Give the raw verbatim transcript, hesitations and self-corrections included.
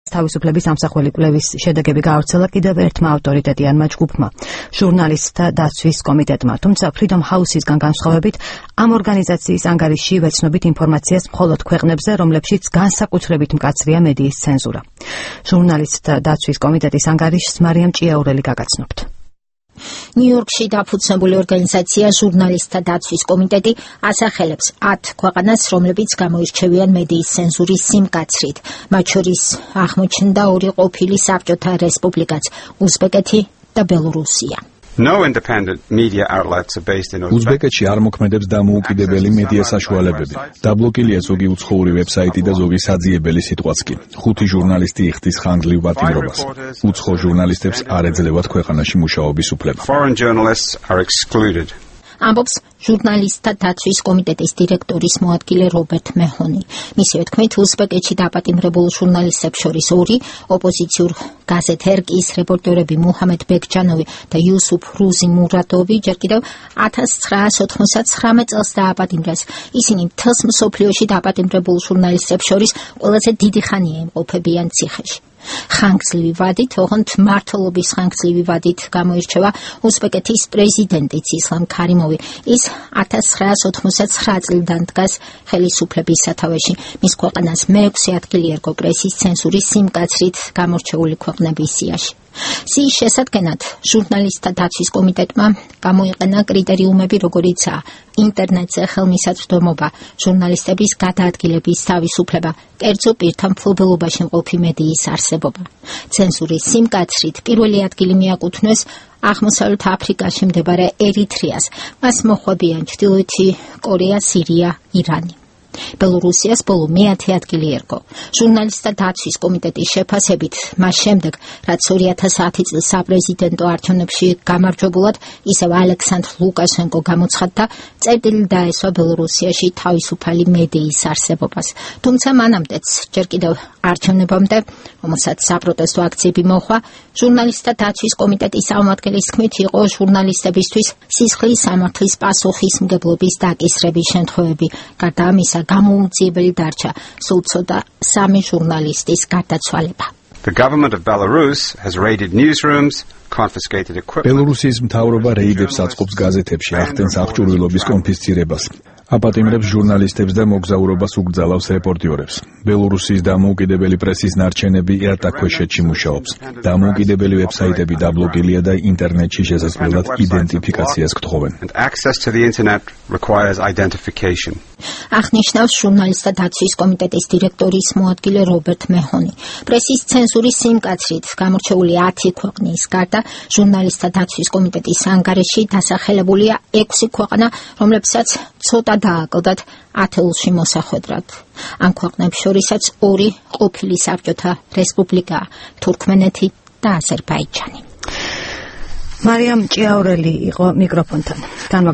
თავისუფლების ამსახველი კვლევის შედეგები გაავრცელა კიდევ ერთმა ავტორიტეტიანმა ჯგუფმა, ჟურნალისტთა დაცვის კომიტეტმა. თუმცა Freedom House-ისგან განსხვავებით, ამ ორგანიზაციის ანგარიშში ვეცნობით ინფორმაციას მხოლოდ ქვეყნებზე, რომლებშიც განსაკუთრებით მკაცრია მედიის ცენზურა. ჟურნალისტთა დაცვის კომიტეტის ანგარიშს მარიამ ჭიაურელი გაგაცნობთ. ნიუ-იორკში დაფუძნებული ორგანიზაცია ჟურნალისტთა დაცვის კომიტეტი ასახელებს ათ ქვეყანას, რომლებიც გამოირჩევიან მედიის ცენზურის სიმკაცრით. მათ შორის აღმოჩნდა ორი ყოფილი საბჭოთა რესპუბლიკაც, უზბეკეთი და ბელორუსია. No independent media outlets are based in უზბეკეთში არ მოქმედებს დამოუკიდებელი მედია საშუალებები. დაბლოკილია ზოგი უცხოური ვებსაიტი და ზოგი საძიებელი სიტყვაც კი. ხუთი ჟურნალისტი იხდის ხანგრძლივ პატიმრობას. უცხო ჟურნალისტებს არ ეძლევათ ქვეყანაში მუშაობის უფლება. Foreign journalists are excluded. ამბობს ჟურნალისტთა დაცვის კომიტეტის დირექტორის მოადგილე რობერტ მეჰონი. მისივე თქმით, უზბეკეთში დაპატიმრებულ ჟურნალისტებს შორის ორი, ოპოზიციურ გაზეთ ერკის რეპორტერები მუჰამედ ბეკჯანოვი და იუსუფ რუზი მურადოვი ჯერ კიდევ ათას ცხრაას ოთხმოცდათცხრამეტ წელს დააპატიმრეს. ისინი მთელს მსოფლიოში დაპატიმრებულ ჟურნალისტებს შორის ყველაზე დიდი ხანია იმყოფებიან ციხეში. ხანგრძლივი ვადით, ოღონდ მმართველობის ხანგრძლივი ვადით გამოირჩევა უზბეკეთის პრეზიდენტიც ისლამ ქარიმოვი. ის ათას ცხრაას ოთხმოცდათცხრა წლიდან დგას ხელისუფლების სათავეში. მის ქვეყანას მეექვსე ადგილი ერგო პრესის ცენზურის სიმკაცრით გამორჩეული ქვეყნების სიაში. სიის შესადგენად ჟურნალისტთა დაცვის კომიტეტმა გამოიყენა კრიტერიუმები, როგორიცაა ინტერნეტზე ხელმისაწვდომობა, ჟურნალისტების გადაადგილების თავისუფლება, კერძო პირთა მფლობელობაში მყოფი მედიის არსებობა. ცენზურის სიმკაცრით პირველი ადგილი მიაკუთვნეს აღმოსავლეთ აფრიკაში მდებარე ერიტრეას, მას მოხვდებიან ჩრდილოეთი კორეა, სირია, ირანი. ბელორუსიას ბოლო მეათე ადგილი ერგო. ჟურნალისტთა დაცვის კომიტეტის შეფასებით, მას შემდეგ, რაც ორი ათას ათი წლის საპრეზიდენტო არჩევნებში გამარჯვებულად ისევ ალექსანდრ ლუკაშენკო გამოცხადდა, წერტილი დაესვა ბელორუსიაში თავისუფალი მედიის არსებობას. თუმცა მანამდეც, ჯერ კიდევ არჩევნებამდე, რომელსაც საპროტესტო აქციები მოჰყვა, ჟურნალისტთა დაცვის კომიტეტის წარმომადგენლის თქმით, იყო ჟურნალისტებისთვის სისხლის სამართლის პასუხისმგებლობის დაკისრების შემთხვევები. გარდა ამისა, გამოუძიებელი დარჩა სულ ცოტა სამი ჟურნალისტის გარდაცვალება. The government of Belarus has raided newsrooms, confiscated equipment. ბელორუსიის მთავრობა რეიდებს აწყობს გაზეთებში, ახდენს აღჭურვილობის კონფისცირებას. აპატიმრებს ჟურნალისტებს და მოგზაურობას უკრძალავს რეპორტიორებს. ბელორუსიის დამოუკიდებელი პრესის ნარჩენები ეტაქვეშეთში მუშაობს. დამოუკიდებელი ვებსაიტები დაბლოკილია და ინტერნეტში შესაძლებლად იდენტიფიკაციას გთხოვენ. And access to the internet requires identification. აღნიშნავს ჟურნალისტთა დაცვის კომიტეტის დირექტორის მოადგილე რობერტ მეჰონი. პრესის ცენზურის სიმკაცრით გამორჩეული ათი ქვეყნის გარდა ჟურნალისტთა დაცვის კომიტეტის ანგარიში დასახელებულია ექვსი ქვეყანა, რომლებსაც ცოტა დააკლდათ ათეულში მოსახვედრად. ამ ქვეყნებს შორისაც ორი ყოფილი საბჭოთა რესპუბლიკაა, თურქმენეთი და აზერბაიჯანი. მარიამ ჭიაურელი იყო მიკროფონთან.